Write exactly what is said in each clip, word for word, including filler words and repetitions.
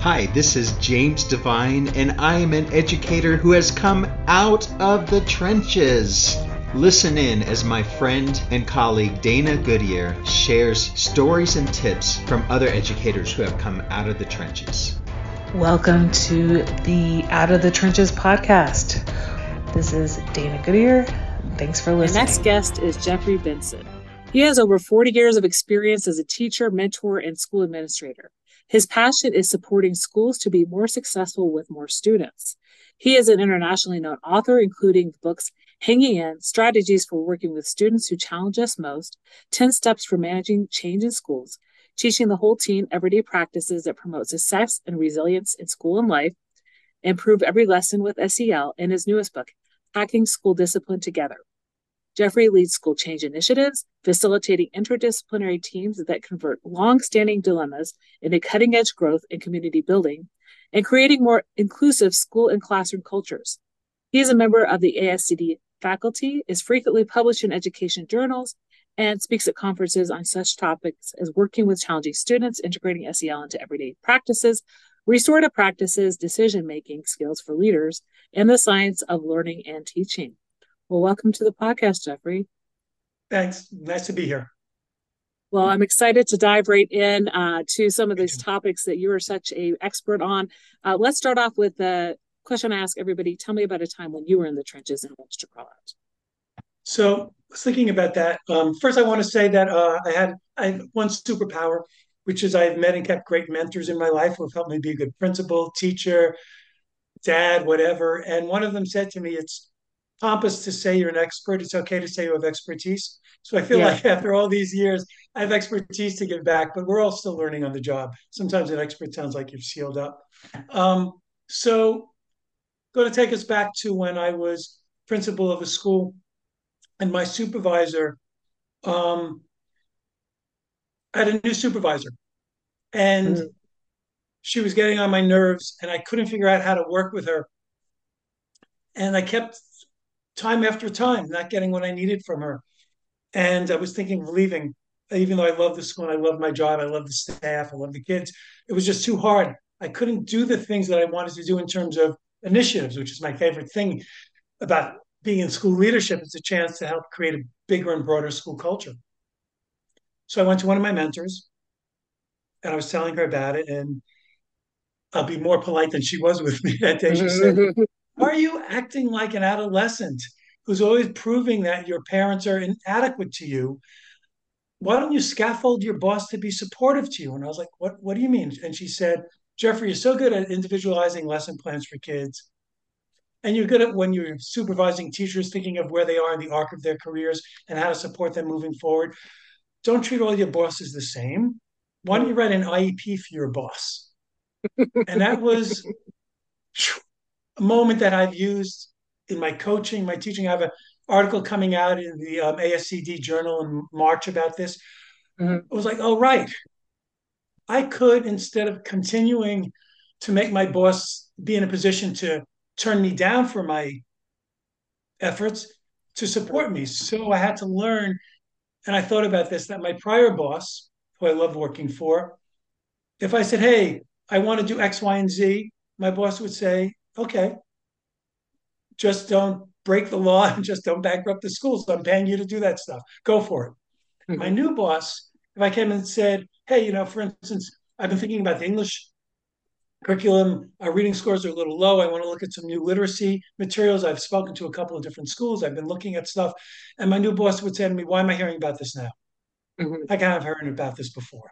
Hi, this is James Devine, and I am an educator who has come out of the trenches. Listen in as my friend and colleague Dana Goodyear shares stories and tips from other educators who have come out of the trenches. Welcome to the Out of the Trenches podcast. This is Dana Goodyear. Thanks for listening. The next guest is Jeffrey Benson. He has over forty years of experience as a teacher, mentor, and school administrator. His passion is supporting schools to be more successful with more students. He is an internationally known author, including the books Hanging In, Strategies for Working with Students Who Challenge Us Most, ten Steps for Managing Change in Schools, Teaching the Whole Team Everyday Practices that Promote Success and Resilience in School and Life, Improve Every Lesson with S E L, and his newest book, Hacking School Discipline Together. Jeffrey leads school change initiatives, facilitating interdisciplinary teams that convert long-standing dilemmas into cutting-edge growth and community building, and creating more inclusive school and classroom cultures. He is a member of the A S C D faculty, is frequently published in education journals, and speaks at conferences on such topics as working with challenging students, integrating S E L into everyday practices, restorative practices, decision-making skills for leaders, and the science of learning and teaching. Well, welcome to the podcast, Jeffrey. Thanks. Nice to be here. Well, I'm excited to dive right in uh, to some of these topics that you are such an expert on. Uh, let's start off with the question I ask everybody. Tell me about a time when you were in the trenches and what you call out. So I was thinking about that. Um, first, I want to say that uh, I had I have one superpower, which is I've met and kept great mentors in my life who have helped me be a good principal, teacher, dad, whatever. And one of them said to me, it's pompous to say you're an expert. It's okay to say you have expertise. So I feel yeah. like after all these years, I have expertise to give back, but we're all still learning on the job. Sometimes an expert sounds like you've sealed up. Um, so going to take us back to when I was principal of a school, and my supervisor, um, I had a new supervisor, and mm-hmm. she was getting on my nerves, and I couldn't figure out how to work with her. And I kept time after time not getting what I needed from her. And I was thinking of leaving, even though I love the school and I love my job, I love the staff, I love the kids. It was just too hard. I couldn't do the things that I wanted to do in terms of initiatives, which is my favorite thing about being in school leadership. It's a chance to help create a bigger and broader school culture. So I went to one of my mentors and I was telling her about it, and I'll be more polite than she was with me that day. She said, "Are you acting like an adolescent who's always proving that your parents are inadequate to you? Why don't you scaffold your boss to be supportive to you?" And I was like, what, what do you mean? And she said, "Jeffrey, you're so good at individualizing lesson plans for kids. And you're good at when you're supervising teachers, thinking of where they are in the arc of their careers and how to support them moving forward. Don't treat all your bosses the same. Why don't you write an I E P for your boss?" And that was a moment that I've used in my coaching, my teaching. I have an article coming out in the um, A S C D journal in March about this. Mm-hmm. I was like, oh, right. I could, instead of continuing to make my boss be in a position to turn me down for my efforts, to support me. So I had to learn, and I thought about this, that my prior boss, who I loved working for, if I said, hey, I want to do X, Y, and Z, my boss would say, okay, just don't break the law and just don't bankrupt the schools. I'm paying you to do that stuff. Go for it. Mm-hmm. My new boss, if I came and said, hey, you know, for instance, I've been thinking about the English curriculum. Our reading scores are a little low. I want to look at some new literacy materials. I've spoken to a couple of different schools. I've been looking at stuff. And my new boss would say to me, why am I hearing about this now? Mm-hmm. I can't have heard about this before.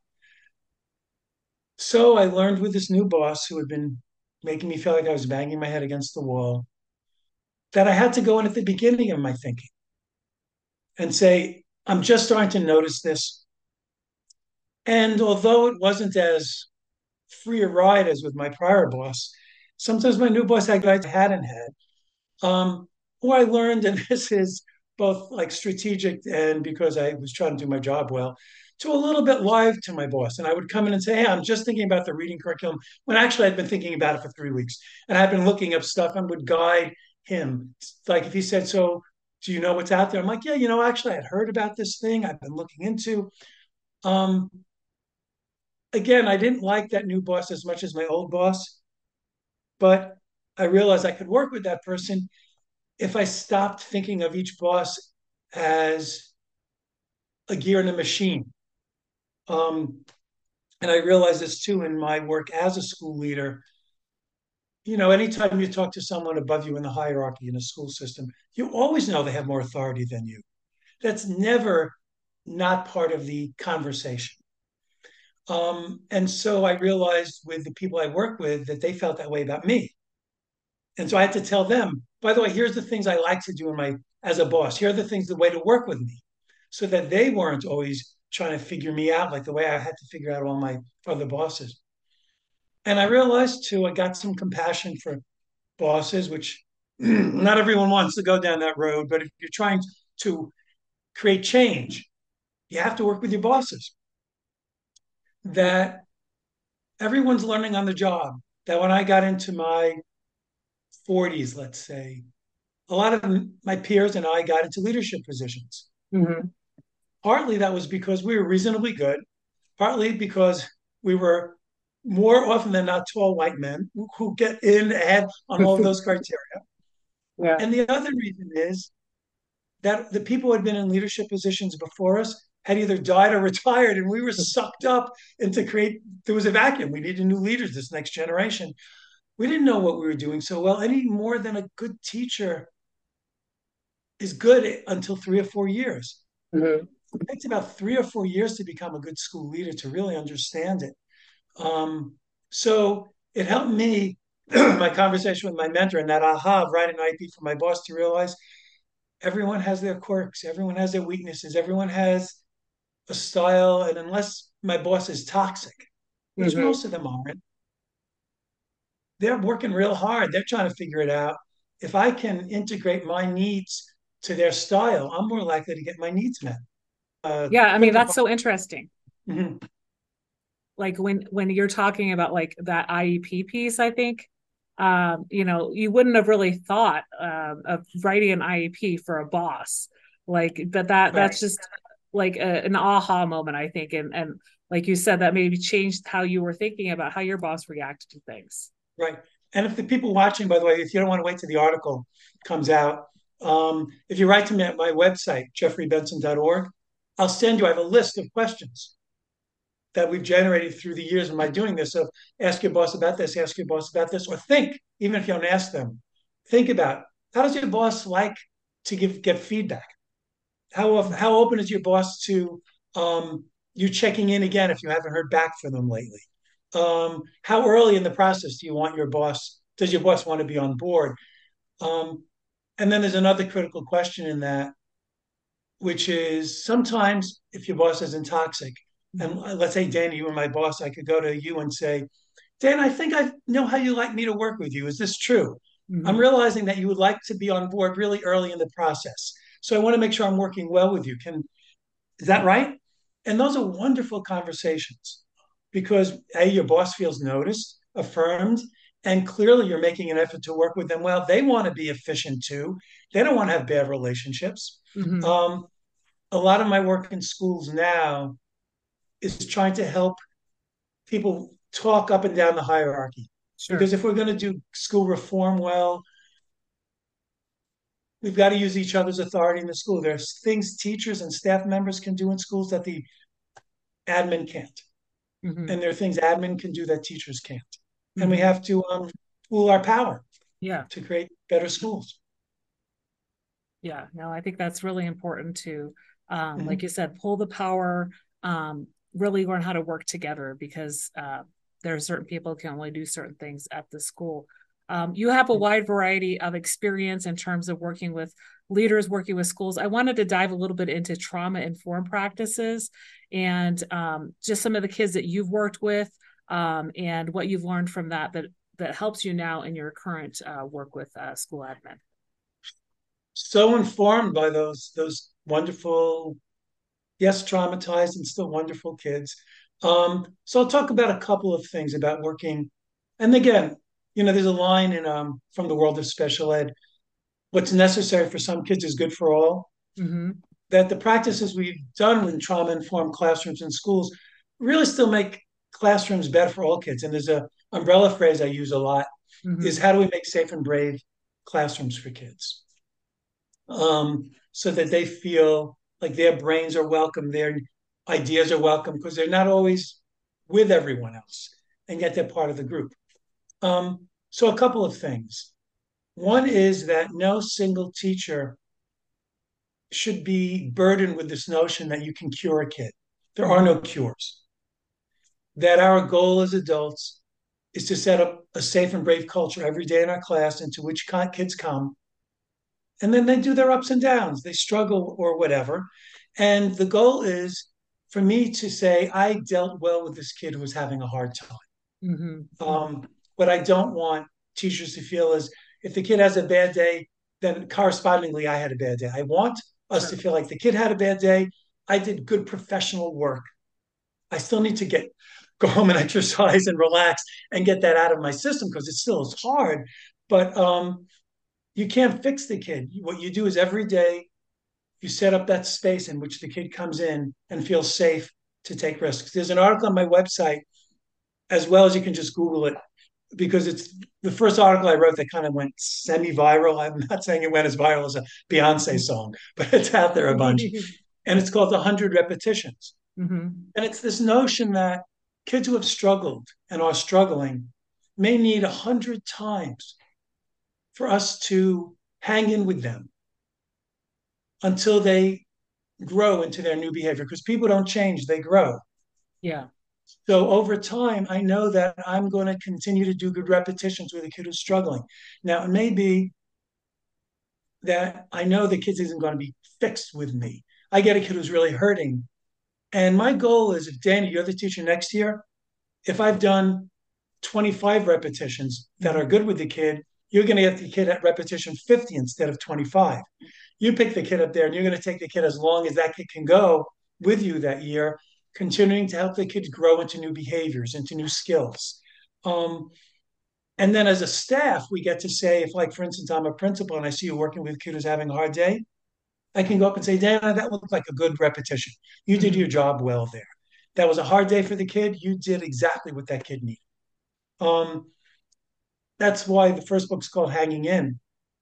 So I learned with this new boss, who had been making me feel like I was banging my head against the wall, that I had to go in at the beginning of my thinking and say, I'm just starting to notice this. And although it wasn't as free a ride as with my prior boss, sometimes my new boss had guys I hadn't had. Um, what I learned, and this is both like strategic and because I was trying to do my job well, to a little bit live to my boss. And I would come in and say, hey, I'm just thinking about the reading curriculum, when actually I'd been thinking about it for three weeks. And I've been looking up stuff and would guide him. Like if he said, so do you know what's out there? I'm like, yeah, you know, actually I had heard about this thing I've been looking into. Um, again, I didn't like that new boss as much as my old boss, but I realized I could work with that person if I stopped thinking of each boss as a gear in a machine. Um, and I realized this too in my work as a school leader. You know, anytime you talk to someone above you in the hierarchy in a school system, you always know they have more authority than you. That's never not part of the conversation. Um, and so I realized with the people I work with that they felt that way about me. And so I had to tell them, by the way, here's the things I like to do in my as a boss. Here are the things, the way to work with me, so that they weren't always trying to figure me out like the way I had to figure out all my other bosses. And I realized too, I got some compassion for bosses, which not everyone wants to go down that road. But if you're trying to create change, you have to work with your bosses. That everyone's learning on the job. That when I got into my forties, let's say, a lot of my peers and I got into leadership positions. Mm-hmm. Partly that was because we were reasonably good, partly because we were more often than not tall white men who, who get in ahead on all of those criteria. Yeah. And the other reason is that the people who had been in leadership positions before us had either died or retired, and we were sucked up into create. There was a vacuum. We needed new leaders, this next generation. We didn't know what we were doing so well, any more than a good teacher is good until three or four years. Mm-hmm. It takes about three or four years to become a good school leader to really understand it. Um, so it helped me, my conversation with my mentor and that aha of writing an I E P for my boss to realize everyone has their quirks, everyone has their weaknesses, everyone has a style. And unless my boss is toxic, which Mm-hmm. most of them aren't, they're working real hard. They're trying to figure it out. If I can integrate my needs to their style, I'm more likely to get my needs met. Uh, Yeah, I mean, quick that's advice. so interesting. Mhm. Like when when you're talking about like that I E P piece, I think um, you know, you wouldn't have really thought um, of writing an I E P for a boss. Like, but that Right, that's just like a, an aha moment, I think, and and like you said, that maybe changed how you were thinking about how your boss reacted to things. right. And if the people watching, by the way, if you don't want to wait till the article comes out, um, if you write to me at my website, jeffrey benson dot org, I'll send you, I have a list of questions that we've generated through the years of my doing this of ask your boss about this, ask your boss about this, or think, even if you don't ask them, think about how does your boss like to give get feedback? How how open is your boss to um, you checking in again if you haven't heard back from them lately? Um, how early in the process do you want your boss? Does your boss want to be on board? Um, and then there's another critical question in that, which is sometimes if your boss isn't toxic, and let's say Dana, you were my boss, I could go to you and say, Dan, I think I know how you like me to work with you. Is this true? I'm Mm-hmm. realizing that you would like to be on board really early in the process. So I want to make sure I'm working well with you. Can is that right? And those are wonderful conversations because A, your boss feels noticed, affirmed, and clearly you're making an effort to work with them well. They want to be efficient too. They don't want to have bad relationships. Mm-hmm. Um, a lot of my work in schools now is trying to help people talk up and down the hierarchy. Sure. Because if we're going to do school reform well, we've got to use each other's authority in the school. There's things teachers and staff members can do in schools that the admin can't. Mm-hmm. And there are things admin can do that teachers can't. And we Mm-hmm. have to um, pool our power Yeah. to create better schools. Yeah, no, I think that's really important to, um, like Mhm. you said, pull the power, um, really learn how to work together because uh, there are certain people who can only do certain things at the school. Um, you have a wide variety of experience in terms of working with leaders, working with schools. I wanted to dive a little bit into trauma informed practices and um, just some of the kids that you've worked with um, and what you've learned from that that that helps you now in your current uh, work with uh, school admin. So informed by those those wonderful, yes, traumatized and still wonderful kids. Um, so I'll talk about a couple of things about working. And again, you know, there's a line in um, from the world of special ed. What's necessary for some kids is good for all. Mm-hmm. That the practices we've done in trauma informed classrooms and schools really still make classrooms better for all kids. And there's a umbrella phrase I use a lot Mm-hmm. is how do we make safe and brave classrooms for kids? Um, so that they feel like their brains are welcome, their ideas are welcome, because they're not always with everyone else, and yet they're part of the group. Um, so a couple of things. One is that no single teacher should be burdened with this notion that you can cure a kid. There are no cures. That our goal as adults is to set up a safe and brave culture every day in our class into which kids come. And then they do their ups and downs, they struggle or whatever. And the goal is for me to say, I dealt well with this kid who was having a hard time. Mm-hmm. Um, what I don't want teachers to feel is if the kid has a bad day, then correspondingly, I had a bad day. I want us Sure. to feel like the kid had a bad day. I did good professional work. I still need to get go home and exercise and relax and get that out of my system because it still is hard. But um, you can't fix the kid. What you do is every day you set up that space in which the kid comes in and feels safe to take risks. There's an article on my website, as well as you can just Google it, because it's the first article I wrote that kind of went semi-viral. I'm not saying it went as viral as a Beyonce song, but it's out there a bunch. And it's called The Hundred Repetitions. Mm-hmm. And it's this notion that kids who have struggled and are struggling may need a hundred times for us to hang in with them until they grow into their new behavior. Because people don't change, they grow. Yeah. So over time, I know that I'm going to continue to do good repetitions with a kid who's struggling. Now, it may be that I know the kid isn't going to be fixed with me. I get a kid who's really hurting. And my goal is if, Danny, you're the teacher next year, if I've done twenty-five repetitions that are good with the kid, you're going to get the kid at repetition fifty instead of twenty-five. You pick the kid up there and you're going to take the kid as long as that kid can go with you that year, continuing to help the kids grow into new behaviors, into new skills. Um, and then as a staff, we get to say, if like, for instance, I'm a principal and I see you working with a kid who's having a hard day, I can go up and say, Dana, that looked like a good repetition. You did your job well there. That was a hard day for the kid. You did exactly what that kid needed. Um, that's why the first book's called Hanging In.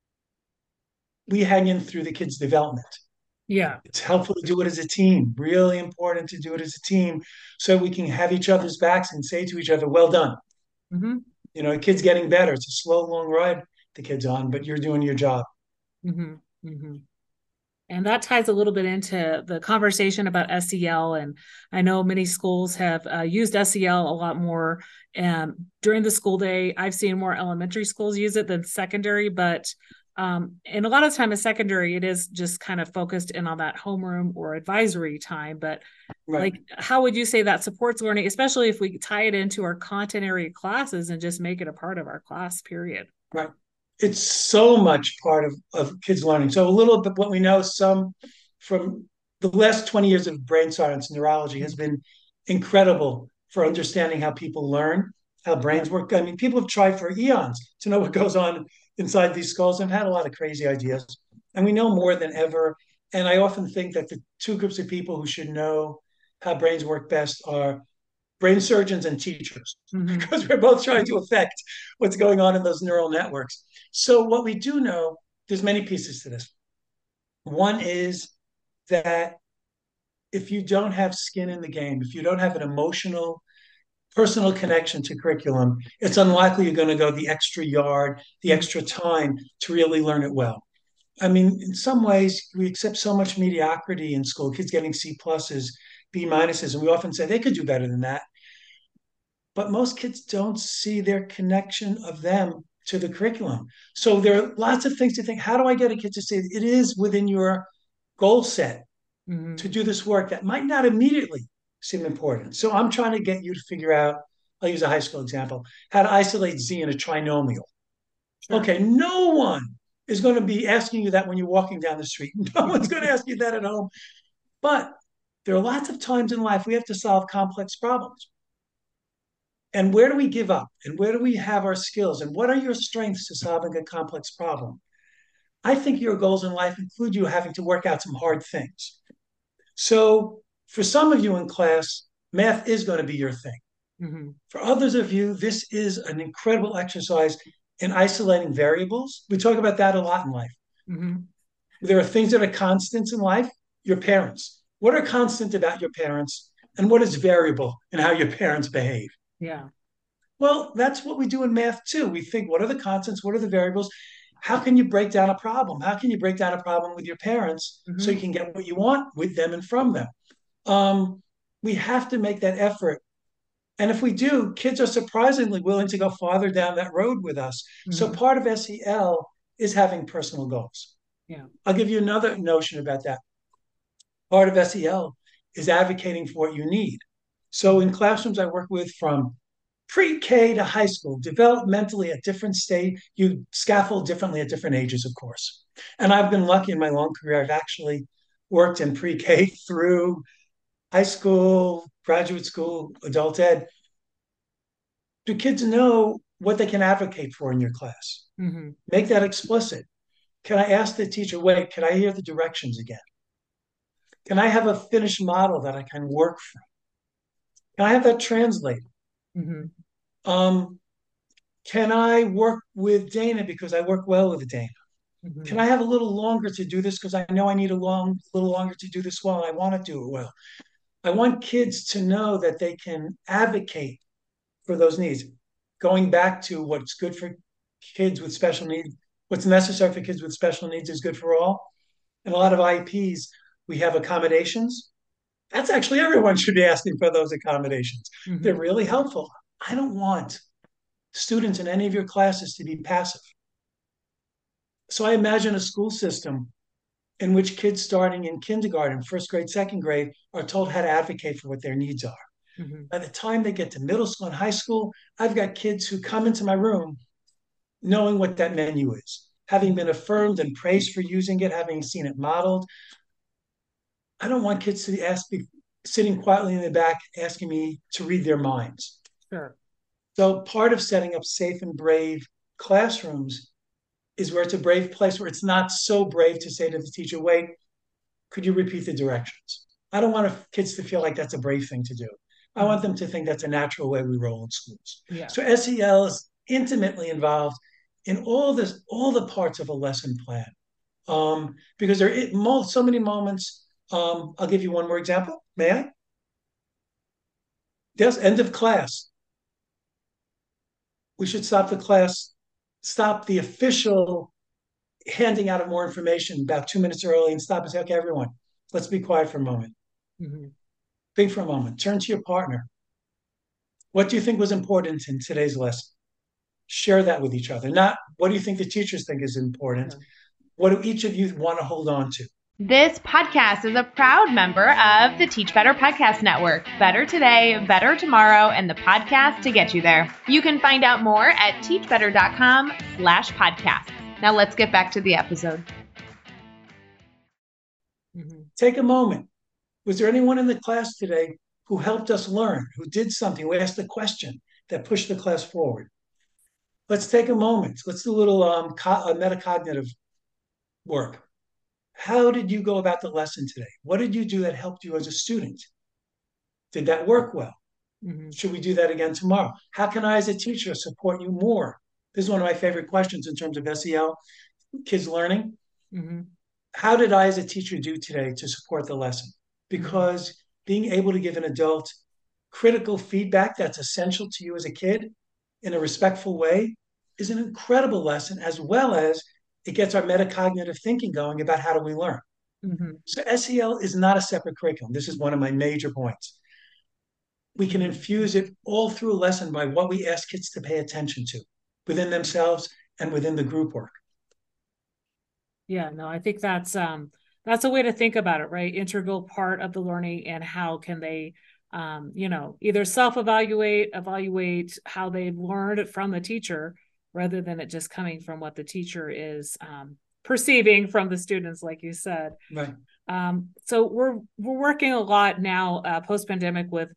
We hang in through the kid's development. Yeah. It's helpful to do it as a team, really important to do it as a team so we can have each other's backs and say to each other, well done. Mm-hmm. You know, the kid's getting better. It's a slow, long ride the kid's on, but you're doing your job. Mm-hmm. Mm-hmm. And that ties a little bit into the conversation about S E L. And I know many schools have uh, used S E L a lot more um, during the school day. I've seen more elementary schools use it than secondary, but um, and a lot of time in secondary, it is just kind of focused in on that homeroom or advisory time. But Right. like, how would you say that supports learning, especially if we tie it into our content area classes and just make it a part of our class period? Right. It's so much part of, of kids learning. So a little bit what we know, some from the last twenty years of brain science, neurology has been incredible for understanding how people learn, how brains work. I mean, people have tried for eons to know what goes on inside these skulls and had a lot of crazy ideas. And we know more than ever. And I often think that the two groups of people who should know how brains work best are brain surgeons and teachers, Mm-hmm. because we're both trying to affect what's going on in those neural networks. So what we do know, there's many pieces to this. One is that if you don't have skin in the game, if you don't have an emotional, personal connection to curriculum, it's unlikely you're going to go the extra yard, the extra time to really learn it well. I mean, in some ways, we accept so much mediocrity in school, kids getting C pluses, B minuses, and we often say they could do better than that. But most kids don't see their connection of them to the curriculum. So there are lots of things to think. How do I get a kid to say it is within your goal set Mm-hmm. to do this work that might not immediately seem important? So I'm trying to get you to figure out, I'll use a high school example, how to isolate Z in a trinomial. Sure. Okay, no one is going to be asking you that when you're walking down the street. No one's going to ask you that at home. But there are lots of times in life we have to solve complex problems. And where do we give up? And where do we have our skills? And what are your strengths to solving a complex problem? I think your goals in life include you having to work out some hard things. So for some of you in class, math is going to be your thing. Mm-hmm. For others of you, this is an incredible exercise in isolating variables. We talk about that a lot in life. Mm-hmm. There are things that are constants in life. Your parents. What are constant about your parents, and what is variable in how your parents behave? Yeah. Well, that's what we do in math too. We think, what are the constants? What are the variables? How can you break down a problem? How can you break down a problem with your parents so Mm-hmm. you can get what you want with them and from them? Um, we have to make that effort. And if we do, kids are surprisingly willing to go farther down that road with us. So Mm-hmm. part of S E L is having personal goals. Yeah. I'll give you another notion about that. Part of S E L is advocating for what you need. So in classrooms I work with from pre-K to high school, developmentally at different stage, you scaffold differently at different ages, of course. And I've been lucky in my long career. I've actually worked in pre-K through high school, graduate school, adult ed. Do kids know what they can advocate for in your class? Mm-hmm. Make that explicit. Can I ask the teacher, wait, can I hear the directions again? Can I have a finished model that I can work from? Can I have that translated? Mm-hmm. Um, can I work with Dana because I work well with Dana? Mm-hmm. Can I have a little longer to do this because I know I need a long, little longer to do this well and I want to do it well? I want kids to know that they can advocate for those needs. Going back to what's good for kids with special needs, what's necessary for kids with special needs is good for all. In a lot of I E Ps, we have accommodations. That's actually everyone should be asking for those accommodations. Mm-hmm. They're really helpful. I don't want students in any of your classes to be passive. So I imagine a school system in which kids starting in kindergarten, first grade, second grade are told how to advocate for what their needs are. Mm-hmm. By the time they get to middle school and high school, I've got kids who come into my room knowing what that menu is, having been affirmed and praised for using it, having seen it modeled. I don't want kids to be asked, be sitting quietly in the back asking me to read their minds. Sure. So part of setting up safe and brave classrooms is where it's a brave place where it's not so brave to say to the teacher, wait, could you repeat the directions? I don't want kids to feel like that's a brave thing to do. I Mm-hmm. want them to think that's a natural way we roll in schools. Yeah. So S E L is intimately involved in all this, all the parts of a lesson plan, um, because there are so many moments. Um, I'll give you one more example. May I? Yes, end of class. We should stop the class, stop the official handing out of more information about two minutes early and stop and say, okay, everyone, let's be quiet for a moment. Mm-hmm. Think for a moment. Turn to your partner. What do you think was important in today's lesson? Share that with each other. Not what do you think the teachers think is important? Yeah. What do each of you want to hold on to? This podcast is a proud member of the Teach Better Podcast Network. Better today, better tomorrow, and the podcast to get you there. You can find out more at teachbetter.com slash podcast. Now let's get back to the episode. Mm-hmm. Take a moment. Was there anyone in the class today who helped us learn, who did something, who asked a question that pushed the class forward? Let's take a moment. Let's do a little um, co- uh, metacognitive work. How did you go about the lesson today? What did you do that helped you as a student? Did that work well? Mm-hmm. Should we do that again tomorrow? How can I, as a teacher, support you more? This is one of my favorite questions in terms of S E L, kids learning. Mm-hmm. How did I, as a teacher, do today to support the lesson? Because mm-hmm. being able to give an adult critical feedback that's essential to you as a kid in a respectful way is an incredible lesson, as well as it gets our metacognitive thinking going about how do we learn. Mm-hmm. So S E L is not a separate curriculum. This is one of my major points. We can infuse it all through a lesson by what we ask kids to pay attention to within themselves and within the group work. Yeah, no, I think that's um that's a way to think about it, right? Integral part of the learning, and how can they um, you know, either self-evaluate, evaluate how they've learned from the teacher, rather than it just coming from what the teacher is um, perceiving from the students, like you said. Right. Um, so we're we're working a lot now uh, post-pandemic with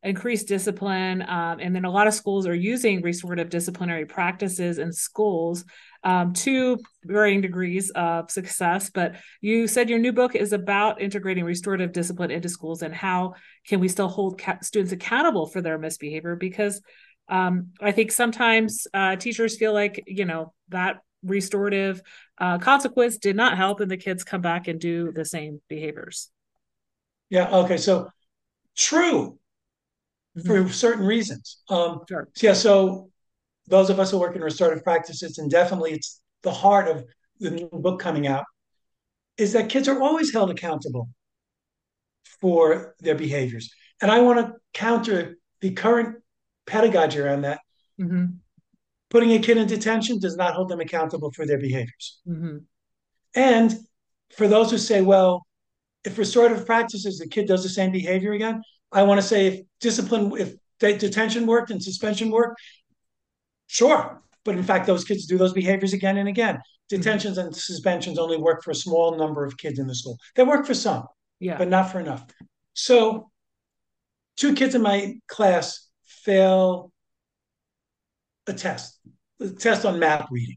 increase discipline. Um, and then a lot of schools are using restorative disciplinary practices in schools um, to varying degrees of success. But you said your new book is about integrating restorative discipline into schools and how can we still hold ca- students accountable for their misbehavior? Because um, I think sometimes uh, teachers feel like, you know, that restorative uh, consequence did not help and the kids come back and do the same behaviors. Yeah. Okay. So true for Mm-hmm. certain reasons. Um, Sure. so yeah. So those of us who work in restorative practices, and definitely it's the heart of the new book coming out, is that kids are always held accountable for their behaviors. And I want to counter the current pedagogy around that. Mm-hmm. Putting a kid in detention does not hold them accountable for their behaviors. Mm-hmm. And for those who say, well, if restorative practices, the kid does the same behavior again, I want to say if discipline, if detention worked and suspension worked, sure. But in fact, those kids do those behaviors again and again. Detentions mm-hmm. and suspensions only work for a small number of kids in the school. They work for some, yeah, but not for enough. So two kids in my class fail a test, a test on map reading.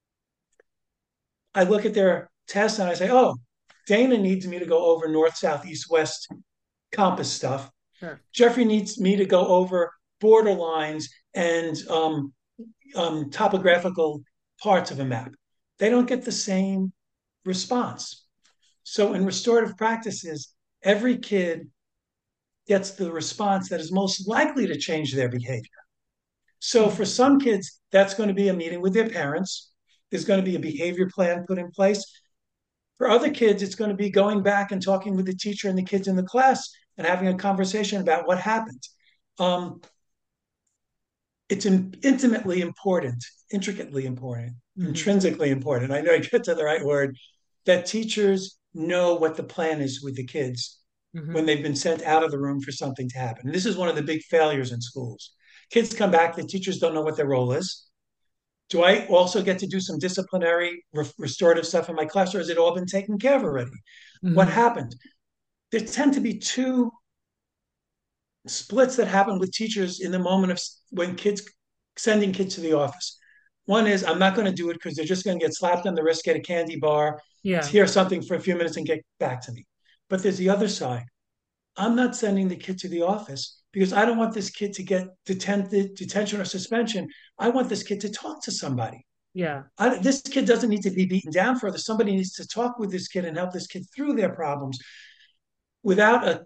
I look at their test and I say, oh, Dana needs me to go over north, south, east, west compass stuff. Sure. Jeffrey needs me to go over border lines and um, um, topographical parts of a map. They don't get the same response. So in restorative practices, every kid gets the response that is most likely to change their behavior. So for some kids, that's going to be a meeting with their parents. There's going to be a behavior plan put in place. For other kids, it's going to be going back and talking with the teacher and the kids in the class and having a conversation about what happened. Um, it's in, intimately important, intricately important, mm-hmm. intrinsically important. I know I get to the right word, that teachers know what the plan is with the kids mm-hmm. when they've been sent out of the room for something to happen. And this is one of the big failures in schools. Kids come back, the teachers don't know what their role is. Do I also get to do some disciplinary re- restorative stuff in my class, or has it all been taken care of already? Mm-hmm. What happened? There tend to be two splits that happen with teachers in the moment of when kids, sending kids to the office. One is, I'm not going to do it because they're just going to get slapped on the wrist, get a candy bar, yeah. hear something for a few minutes and get back to me. But there's the other side. I'm not sending the kid to the office because I don't want this kid to get detented, detention or suspension. I want this kid to talk to somebody. Yeah. I, this kid doesn't need to be beaten down further. Somebody needs to talk with this kid and help this kid through their problems without a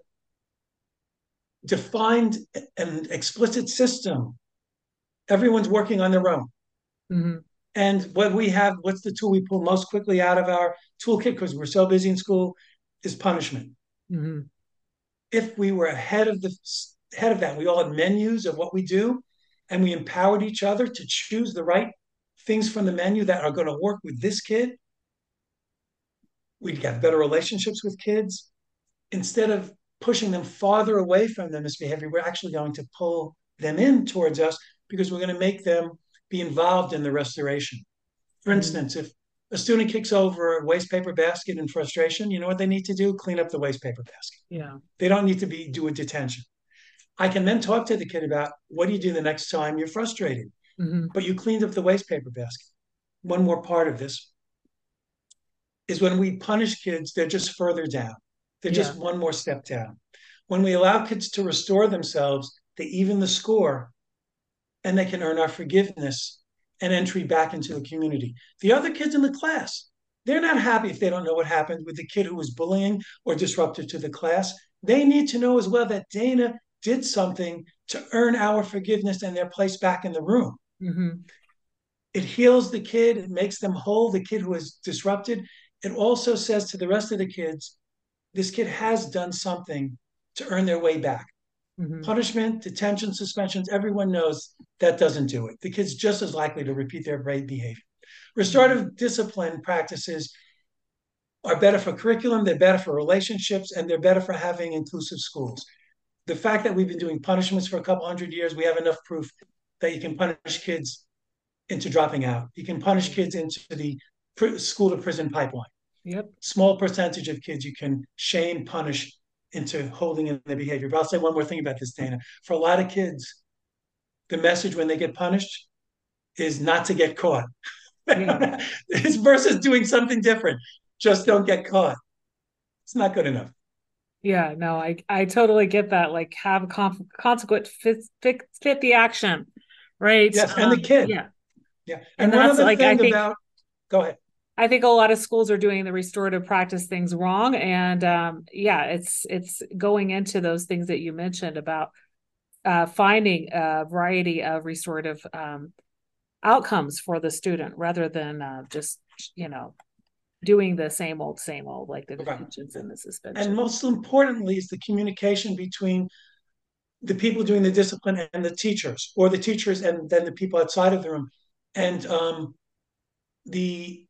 defined and explicit system. Everyone's working on their own. Mm-hmm. And what we have, what's the tool we pull most quickly out of our toolkit because we're so busy in school, is punishment. Mm-hmm. If we were ahead of the head of that, we all had menus of what we do, and we empowered each other to choose the right things from the menu that are going to work with this kid, we'd have better relationships with kids. Instead of pushing them farther away from their misbehavior, we're actually going to pull them in towards us because we're going to make them be involved in the restoration. For mm-hmm. instance, if a student kicks over a waste paper basket in frustration, you know what they need to do? Clean up the waste paper basket. Yeah. They don't need to be do a detention. I can then talk to the kid about what do you do the next time you're frustrated? Mm-hmm. But you cleaned up the waste paper basket. One more part of this is when we punish kids, they're just further down. They're yeah. just one more step down. When we allow kids to restore themselves, they even the score and they can earn our forgiveness and entry back into the community. The other kids in the class, they're not happy if they don't know what happened with the kid who was bullying or disruptive to the class. They need to know as well that Dana did something to earn our forgiveness and their place back in the room. Mm-hmm. It heals the kid. It makes them whole, the kid who was disrupted. It also says to the rest of the kids, this kid has done something to earn their way back. Mm-hmm. Punishment, detention, suspensions, everyone knows that doesn't do it. The kid's just as likely to repeat their bad behavior. Restorative mm-hmm. discipline practices are better for curriculum, they're better for relationships, and they're better for having inclusive schools. The fact that we've been doing punishments for a couple hundred years, we have enough proof that you can punish kids into dropping out. You can punish kids into the school to prison pipeline. Yep. Small percentage of kids you can shame, punish into holding in their behavior. But I'll say one more thing about this, Dana. For a lot of kids, the message when they get punished is not to get caught. Yeah. It's versus doing something different. Just don't get caught. It's not good enough. Yeah, no, I I totally get that. Like, have a con- consequence fit, fit fit the action, right? Yes, and the Um, kid. yeah, Yeah. and And one that's other like I thing think about, go ahead. I think a lot of schools are doing the restorative practice things wrong, and um, yeah, it's it's going into those things that you mentioned about uh, finding a variety of restorative um, outcomes for the student rather than uh, just you know doing the same old same old like the Right. detentions and the suspension. And most importantly is the communication between the people doing the discipline and the teachers, or the teachers and then the people outside of the room. And um, the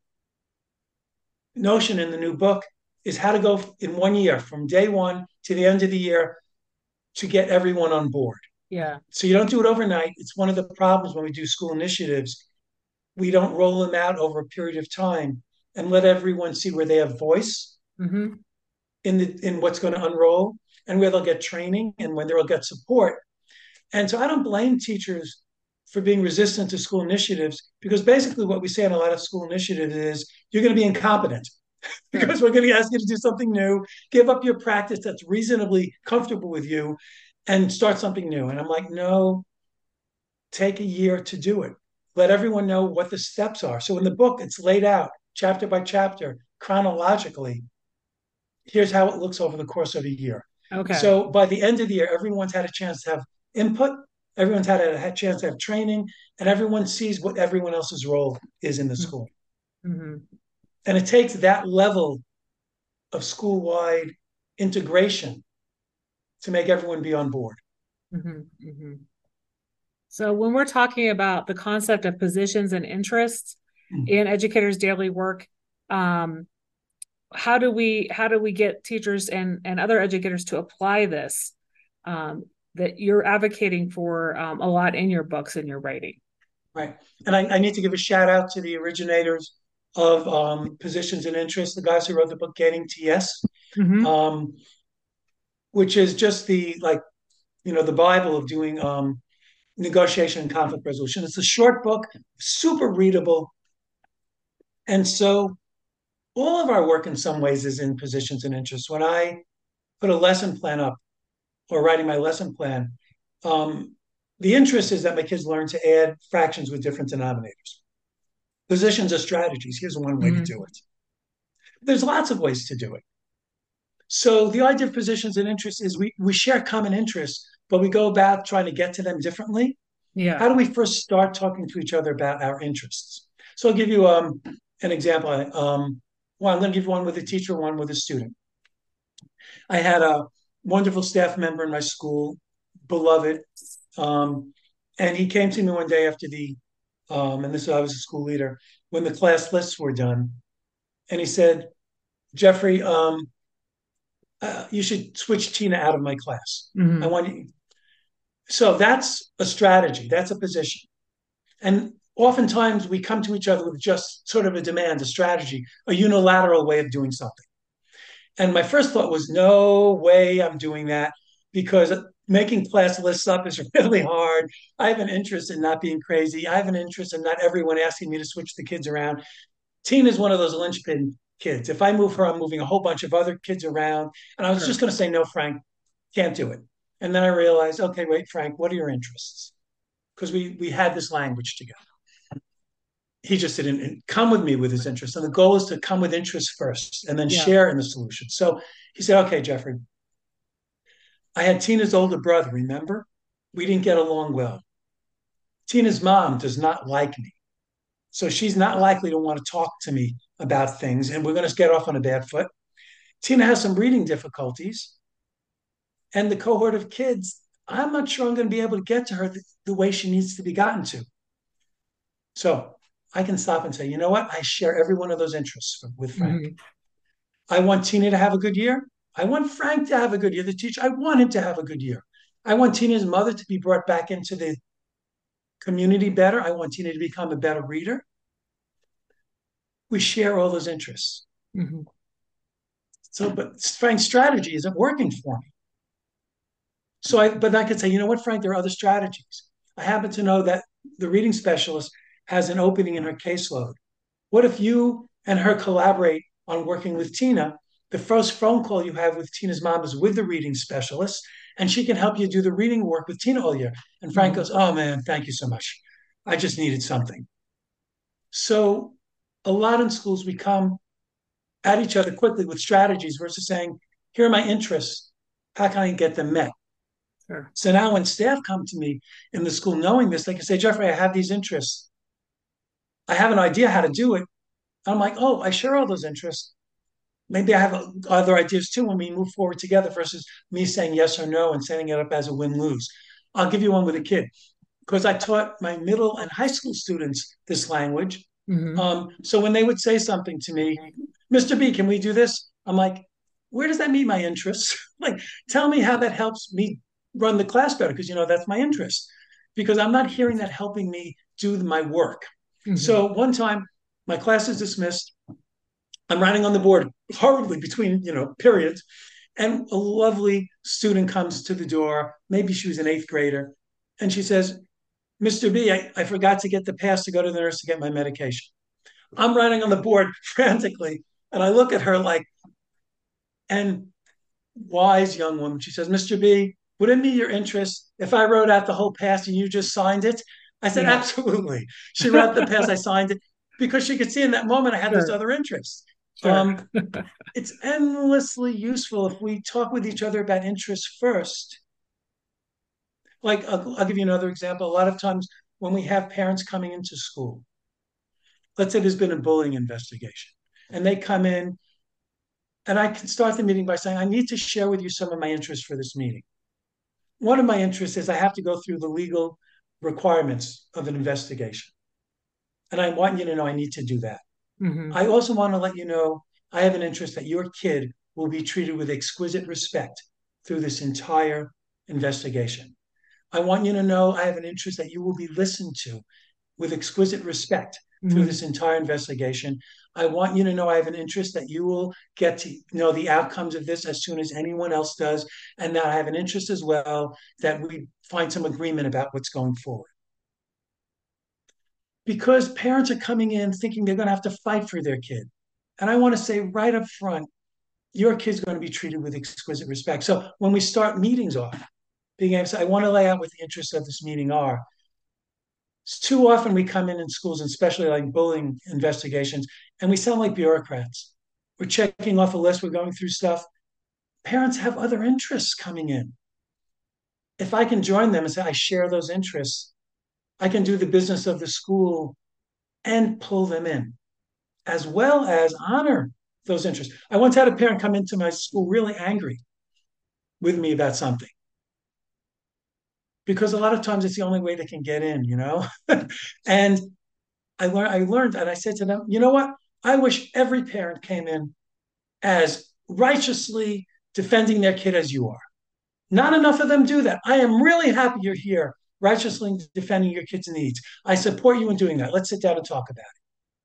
notion in the new book is how to go in one year from day one to the end of the year to get everyone on board. Yeah. So you don't do it overnight. It's one of the problems when we do school initiatives. We don't roll them out over a period of time and let everyone see where they have voice Mm-hmm. in the in what's going to unroll, and where they'll get training and when they'll get support. And so I don't blame teachers for being resistant to school initiatives, because basically what we say in a lot of school initiatives is you're going to be incompetent because we're going to ask you to do something new, give up your practice that's reasonably comfortable with you, and start something new. And I'm like, no, take a year to do it. Let everyone know what the steps are. So in the book, it's laid out chapter by chapter, chronologically. Here's how it looks over the course of a year. Okay. So by the end of the year, everyone's had a chance to have input, everyone's had a, had chance to have training, and everyone sees what everyone else's role is in the school. Mm-hmm. And it takes that level of school-wide integration to make everyone be on board. Mm-hmm. Mm-hmm. So when we're talking about the concept of positions and interests mm-hmm. in educators' daily work, um, how do we how do we get teachers and, and other educators to apply this um, that you're advocating for um, a lot in your books and your writing? Right. And I, I need to give a shout out to the originators of um, positions and interests, the guys who wrote the book Getting T S, mm-hmm. um, which is just the, like, you know, the Bible of doing um, negotiation and conflict resolution. It's a short book, super readable. And so all of our work in some ways is in positions and interests. When I put a lesson plan up or writing my lesson plan, um, the interest is that my kids learn to add fractions with different denominators. Positions are strategies. Here's one way mm-hmm. to do it. There's lots of ways to do it. So the idea of positions and interests is we, we share common interests, but we go about trying to get to them differently. Yeah. How do we first start talking to each other about our interests? So I'll give you um, an example. Um, well, I'm going to give you one with a teacher, one with a student. I had a wonderful staff member in my school, beloved, um, and he came to me one day after the, um, and this I was a school leader, when the class lists were done, and he said, Jeffrey, um, uh, you should switch Tina out of my class. Mm-hmm. I want you. So that's a strategy. That's a position. And oftentimes we come to each other with just sort of a demand, a strategy, a unilateral way of doing something. And my first thought was, no way I'm doing that, because making class lists up is really hard. I have an interest in not being crazy. I have an interest in not everyone asking me to switch the kids around. Tina is one of those linchpin kids. If I move her, I'm moving a whole bunch of other kids around. And I was sure. just going to say, no, Frank, can't do it. And then I realized, okay, wait, Frank, what are your interests? Because we we had this language together. He just didn't come with me with his interests. And the goal is to come with interests first and then yeah. share in the solution. So he said, okay, Jeffrey, I had Tina's older brother, remember? We didn't get along well. Tina's mom does not like me. So she's not likely to want to talk to me about things, and we're going to get off on a bad foot. Tina has some reading difficulties, and the cohort of kids, I'm not sure I'm going to be able to get to her the, the way she needs to be gotten to. So I can stop and say, you know what? I share every one of those interests with Frank. Mm-hmm. I want Tina to have a good year. I want Frank to have a good year. The teacher, I want him to have a good year. I want Tina's mother to be brought back into the community better. I want Tina to become a better reader. We share all those interests. Mm-hmm. So, but Frank's strategy isn't working for me. So I, but I could say, you know what, Frank, there are other strategies. I happen to know that the reading specialist has an opening in her caseload. What if you and her collaborate on working with Tina? The first phone call you have with Tina's mom is with the reading specialist, and she can help you do the reading work with Tina all year. And Frank Mhm. goes, oh man, thank you so much. I just needed something. So a lot in schools, we come at each other quickly with strategies versus saying, here are my interests. How can I get them met? Sure. So now when staff come to me in the school knowing this, they can say, Jeffrey, I have these interests. I have an idea how to do it. I'm like, oh, I share all those interests. Maybe I have other ideas too when we move forward together versus me saying yes or no and setting it up as a win-lose. I'll give you one with a kid because I taught my middle and high school students this language. Mhm. Um, so when they would say something to me, Mister B, can we do this? I'm like, where does that meet my interests? Like, tell me how that helps me run the class better because, you know, that's my interest. Because I'm not hearing that helping me do my work. Mhm. So one time, my class is dismissed. I'm writing on the board horribly between, you know, periods. And a lovely student comes to the door. Maybe she was an eighth grader. And she says, Mister B, I, I forgot to get the pass to go to the nurse to get my medication. I'm writing on the board frantically. And I look at her like, and wise young woman, she says, Mister B, would it be your interest if I wrote out the whole pass and you just signed it? I said, Yeah. absolutely. She wrote the pass, I signed it because she could see in that moment I had this Sure. other interest. Sure. Um, it's endlessly useful if we talk with each other about interests first. Like, I'll, I'll give you another example. A lot of times when we have parents coming into school, let's say there's been a bullying investigation, and they come in, and I can start the meeting by saying, I need to share with you some of my interests for this meeting. One of my interests is I have to go through the legal requirements of an investigation. And I want you to know I need to do that. Mhm. I also want to let you know I have an interest that your kid will be treated with exquisite respect through this entire investigation. I want you to know I have an interest that you will be listened to with exquisite respect through Mhm. this entire investigation. I want you to know I have an interest that you will get to know the outcomes of this as soon as anyone else does, and that I have an interest as well that we find some agreement about what's going forward. Because parents are coming in thinking they're going to have to fight for their kid. And I want to say right up front, your kid's going to be treated with exquisite respect. So when we start meetings off, being able to say, I want to lay out what the interests of this meeting are. It's too often we come in in schools, and especially like bullying investigations, and we sound like bureaucrats. We're checking off a list, we're going through stuff. Parents have other interests coming in. If I can join them and say, I share those interests, I can do the business of the school and pull them in, as well as honor those interests. I once had a parent come into my school really angry with me about something because a lot of times it's the only way they can get in, you know? And I learned, I learned, and I said to them, you know what? I wish every parent came in as righteously defending their kid as you are. Not enough of them do that. I am really happy you're here, righteously defending your kids' needs. I support you in doing that. Let's sit down and talk about it.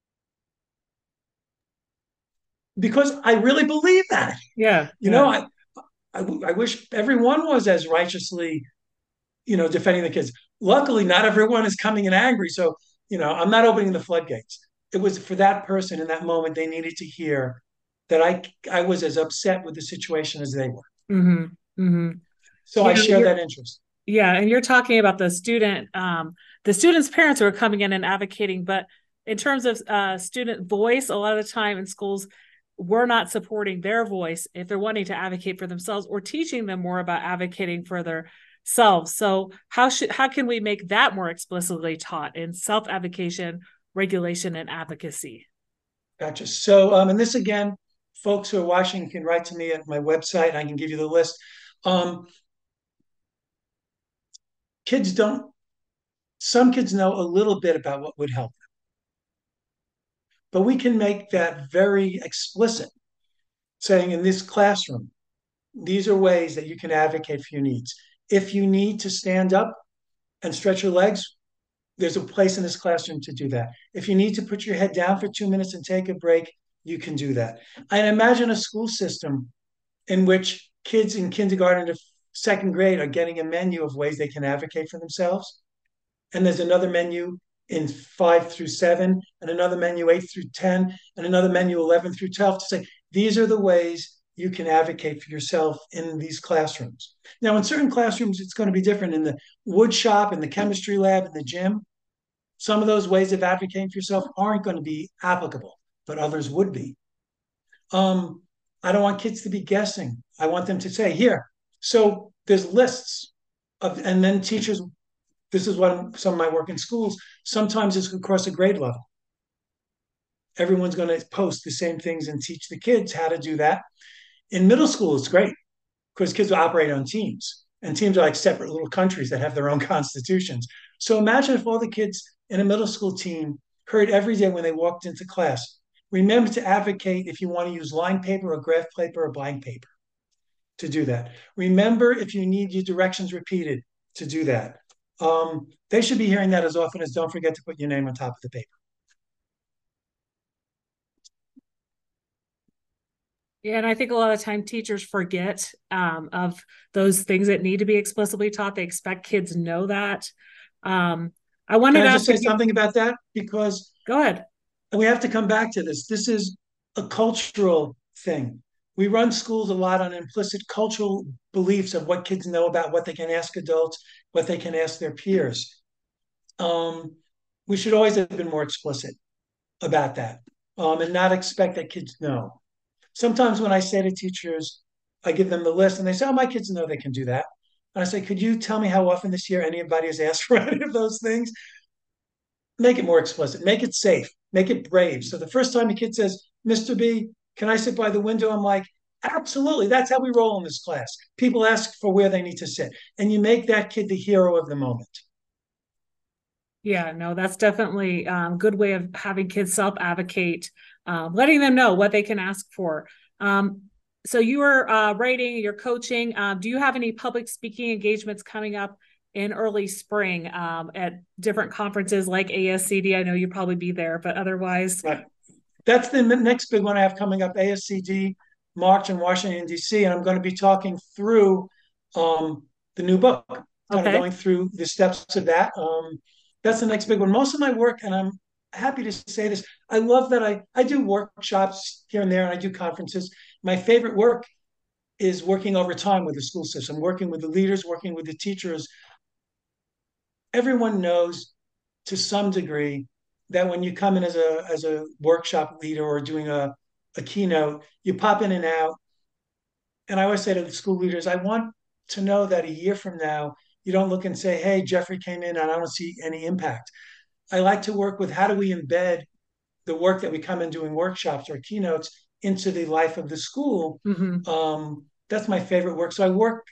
Because I really believe that. Yeah. You Yeah. know, I, I, I wish everyone was as righteously, you know, defending the kids. Luckily, not everyone is coming in angry. So, you know, I'm not opening the floodgates. It was for that person in that moment, they needed to hear that I, I was as upset with the situation as they were. Mm-hmm. Mm-hmm. So Yeah, I share you're- that interest. Yeah, and you're talking about the student, um, the students' parents who are coming in and advocating, but in terms of uh, student voice, a lot of the time in schools, we're not supporting their voice if they're wanting to advocate for themselves or teaching them more about advocating for themselves. So how should how can we make that more explicitly taught in self-advocation, regulation, and advocacy? Gotcha. So, um, and this again, folks who are watching can write to me at my website. I can give you the list. Um, kids don't, some kids know a little bit about what would help them, but we can make that very explicit, saying in this classroom, these are ways that you can advocate for your needs. If you need to stand up and stretch your legs, there's a place in this classroom to do that. If you need to put your head down for two minutes and take a break, you can do that. And imagine a school system in which kids in kindergarten to second grade are getting a menu of ways they can advocate for themselves. And there's another menu in five through seven, and another menu eight through ten, and another menu eleven through twelve to say, these are the ways you can advocate for yourself in these classrooms. Now, in certain classrooms, it's going to be different. In the wood shop, in the chemistry lab, in the gym, some of those ways of advocating for yourself aren't going to be applicable, but others would be. Um, I don't want kids to be guessing. I want them to say, here. So there's lists of, and then teachers, this is what some of my work in schools, sometimes it's across a grade level. Everyone's going to post the same things and teach the kids how to do that. In middle school, it's great because kids will operate on teams, and teams are like separate little countries that have their own constitutions. So imagine if all the kids in a middle school team heard every day when they walked into class, remember to advocate if you want to use line paper or graph paper or blank paper to do that. Remember if you need your directions repeated to do that. Um, they should be hearing that as often as don't forget to put your name on top of the paper. Yeah, and I think a lot of time teachers forget um, of those things that need to be explicitly taught. They expect kids know that. Um, I wanted Can I to just ask say you, something about that? Because go ahead. we have to come back to this. This is a cultural thing. We run schools a lot on implicit cultural beliefs of what kids know about what they can ask adults, what they can ask their peers. Um, we should always have been more explicit about that, um, and not expect that kids know. Sometimes when I say to teachers, I give them the list and they say, oh, my kids know they can do that. And I say, could you tell me how often this year anybody has asked for any of those things? Make it more explicit, make it safe, make it brave. So the first time a kid says, mister B, can I sit by the window? I'm like, absolutely. That's how we roll in this class. People ask for where they need to sit. And you make that kid the hero of the moment. Yeah, no, that's definitely a um, good way of having kids self-advocate, uh, letting them know what they can ask for. Um, so you are uh, writing, you're coaching. Uh, do you have any public speaking engagements coming up in early spring um, at different conferences like A S C D? I know you'll probably be there, but otherwise. Right. That's the next big one I have coming up, A S C D, March in Washington, D C. And I'm going to be talking through um, the new book, kind Okay. of going through the steps of that. Um, that's the next big one. Most of my work, and I'm happy to say this, I love that I, I do workshops here and there, and I do conferences. My favorite work is working over time with the school system, working with the leaders, working with the teachers. Everyone knows to some degree that when you come in as a as a workshop leader or doing a, a keynote, you pop in and out. And I always say to the school leaders, I want to know that a year from now, you don't look and say, hey, Jeffrey came in and I don't see any impact. I like to work with how do we embed the work that we come in doing workshops or keynotes into the life of the school. Mm-hmm. Um, that's my favorite work. So I work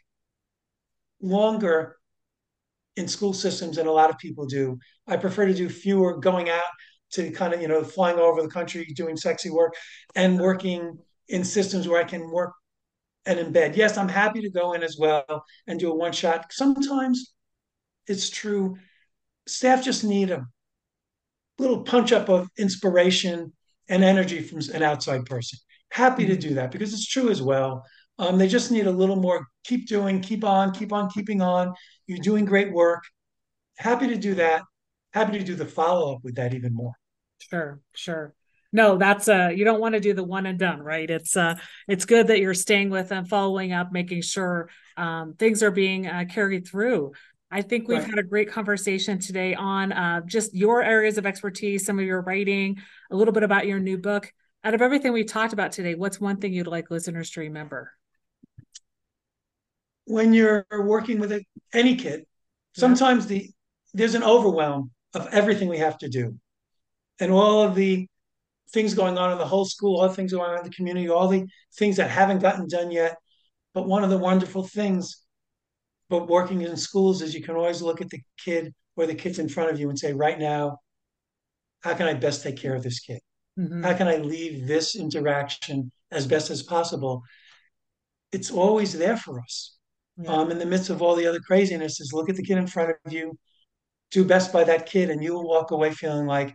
longer in school systems than a lot of people do. I prefer to do fewer going out to kind of, you know, flying all over the country, doing sexy work and working in systems where I can work and embed. Yes, I'm happy to go in as well and do a one shot. Sometimes it's true. Staff just need a little punch up of inspiration and energy from an outside person. Happy to do that because it's true as well. Um, they just need a little more keep doing, keep on, keep on keeping on. You're doing great work. Happy to do that. Happy to do the follow up with that even more. Sure, sure. No, that's uh you don't want to do the one and done, right? It's uh it's good that you're staying with them, following up, making sure um things are being uh, carried through. I think we've Right. had a great conversation today on uh just your areas of expertise, some of your writing, a little bit about your new book. Out of everything we talked about today, what's one thing you'd like listeners to remember? When you're working with a, any kid, Yeah. sometimes the there's an overwhelm of everything we have to do and all of the things going on in the whole school, all the things going on in the community, all the things that haven't gotten done yet. But one of the wonderful things about working in schools is you can always look at the kid or the kids in front of you and say, right now, how can I best take care of this kid? Mm-hmm. How can I leave this interaction as best as possible? It's always there for us. Yeah. Um, in the midst of all the other craziness, is look at the kid in front of you, do best by that kid, and you will walk away feeling like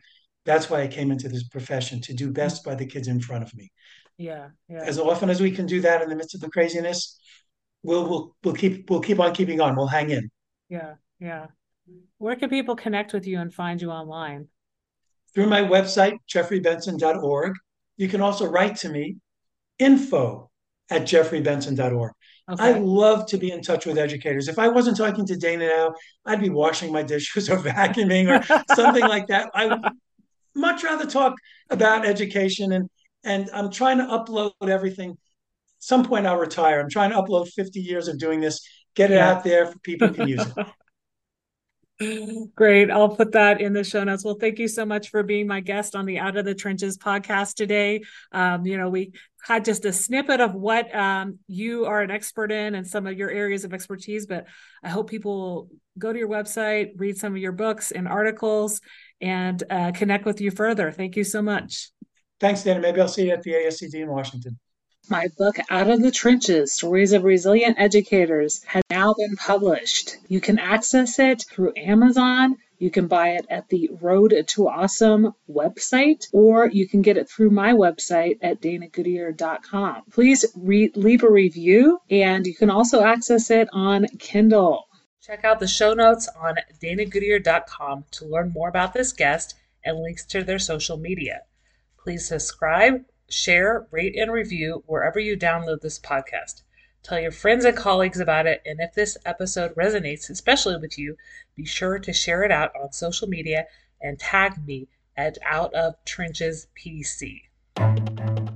That's why I came into this profession, to do best by the kids in front of me. Yeah, yeah, As often as we can do that in the midst of the craziness, we'll we'll we'll keep we'll keep on keeping on. We'll hang in. yeah, yeah. Where can people connect with you and find you online? Through my website, jeffrey benson dot org. You can also write to me, info at jeffrey benson dot org. I Okay. love to be in touch with educators. If I wasn't talking to Dana now, I'd be washing my dishes or vacuuming or something like that. I would much rather talk about education, and and I'm trying to upload everything. Some point I'll retire. I'm trying to upload fifty years of doing this, get it Yeah. out there for people who can use it. Great. I'll put that in the show notes. Well, thank you so much for being my guest on the Out of the Trenches podcast today. Um, you know, we had just a snippet of what um, you are an expert in and some of your areas of expertise, but I hope people go to your website, read some of your books and articles, and uh, connect with you further. Thank you so much. Thanks, Dana. Maybe I'll see you at the A S C D in Washington. My book, Out of the Trenches, Stories of Resilient Educators, has now been published. You can access it through Amazon. You can buy it at the Road to Awesome website, or you can get it through my website at dana goodyear dot com. Please re- leave a review, and you can also access it on Kindle. Check out the show notes on dana goodyear dot com to learn more about this guest and links to their social media. Please subscribe, share, rate, and review wherever you download this podcast. Tell your friends and colleagues about it, and if this episode resonates, especially with you, be sure to share it out on social media and tag me at Out of Trenches P C.